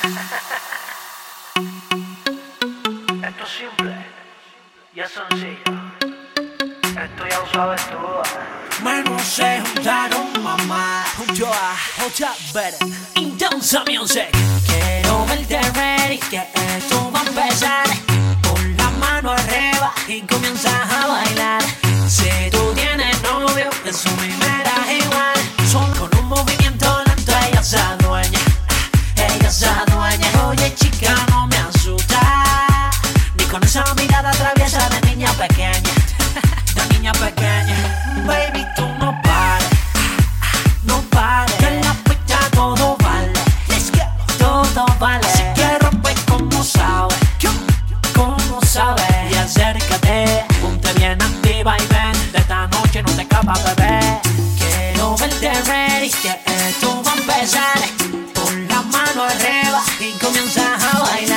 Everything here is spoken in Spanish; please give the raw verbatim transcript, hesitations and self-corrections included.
Esto es simple y es sencillo. Esto ya lo sabes tú. Manos se juntaron, mamá, junto a J. Better, Intensa Music. Quiero verte ready, que esto va a empezar. Pon la mano arriba y comienzas a bailar. Si tú tienes novio, eso a mí me da igual. Solo con un movimiento lento ella se adueña, ella se adueña. Oye chica, no me asusta, ni con esa mirada traviesa de niña pequeña, de niña pequeña. Baby, tú no pares, no pares, que en la pista todo vale, let's go, todo vale. Así que rompe como sabes, como sabes. Y acércate, ponte bien activa y ven, de esta noche no te escapas, bebé. Quiero verte ready, que esto va a empezar. Pon la mano arriba y comienza a bailar.